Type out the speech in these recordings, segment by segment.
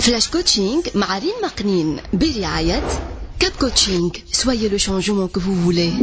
فلاش كوتشينغ مع ريم مقنين برعاية كاب كوتشينغ. Soyez le changement que vous voulez.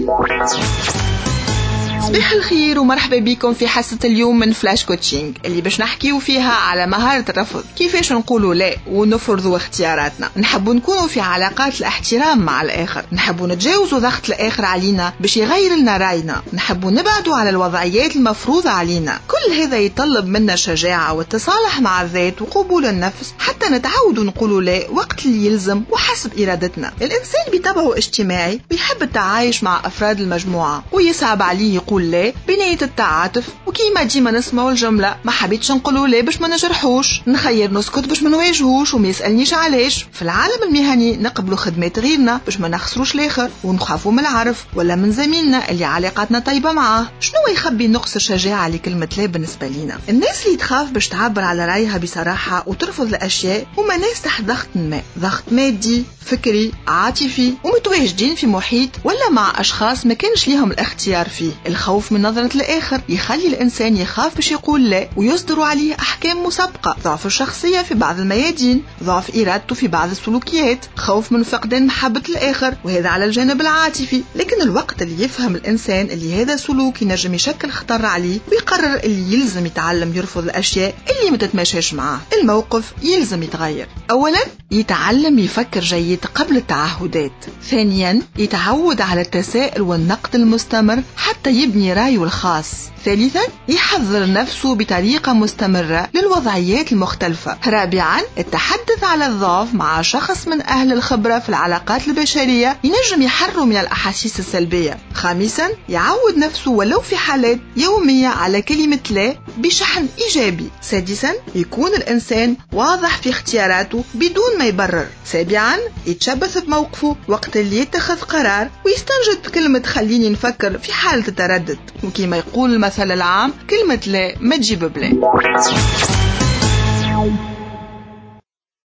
صباح الخير ومرحبا بكم في حصة اليوم من فلاش كوتشينغ اللي باش نحكيو فيها على مهارة الرفض، كيفاش نقولوا لا ونفرضوا اختياراتنا. نحبوا نكونوا في علاقات الاحترام مع الآخر، نحبوا نتجاوزوا ضغط الآخر علينا باش يغير لنا راينا، نحبوا نبعدوا على الوضعيات المفروضة علينا. كل هذا يطلب منا شجاعة والتصالح مع الذات وقبول النفس حتى نتعودوا نقولوا لا وقت اللي يلزم وحسب إرادتنا. الإنسان بطبعه اجتماعي ويحب التعايش مع أفراد المجموعة، ويصعب عليه يقول لا بنية التعاطف، وكيما ديما نسمعوا الجملة ما حبيتش نقولوا لا باش ما نجرحوش، نخير نسكت باش ما نواجهوش وما يسألنيش علاش. في العالم المهني نقبلوا خدمات غيرنا باش ما نخسروش الآخر، ونخافوا من العرف ولا من زميلنا اللي علاقاتنا طيبة معاه. شنو يخبي نقص الشجاعة لكلمة لا بالنسبة لينا؟ الناس اللي تخاف باش تعبر على رأيها بصراحة وترفض الأشياء هما ناس تحت ضغط مادي فكري عاطفي، ومتواجدين في محيط ولا مع أشخاص ما كانش ليهم الاختيار فيه. الخوف من نظرة الآخر يخلي الإنسان يخاف باش يقول لا ويصدر عليه أحكام مسبقة، ضعف الشخصية في بعض الميادين، ضعف إرادته في بعض السلوكيات، خوف من فقدان محبة الآخر، وهذا على الجانب العاطفي. لكن الوقت اللي يفهم الإنسان اللي هذا سلوك ينجم يشكل خطر عليه ويقرر اللي يلزم يتعلم يرفض الأشياء اللي ما تتماشاش معاه، الموقف يلزم يتغير. أولا يتعلم يفكر جيد قبل التعهدات. ثانيا يتعود على التساؤل والنقد المستمر حتى يبني رأيه الخاص. ثالثا يحضر نفسه بطريقة مستمرة للوضعيات المختلفة. رابعا التحدث على الضعف مع شخص من أهل الخبرة في العلاقات البشرية ينجم يحرر من الأحاسيس السلبية. خامسا يعود نفسه ولو في حالات يومية على كلمة لا بشحن إيجابي. سادسا يكون الإنسان واضح في اختياراته بدون ما يبرر. سابعا يتشبث بموقفه وقت اللي يتخذ قرار ويستنجد بكلمة خليني نفكر في حالة التردد، وكما يقول المثل العام كلمة لا ما تجيب بلا.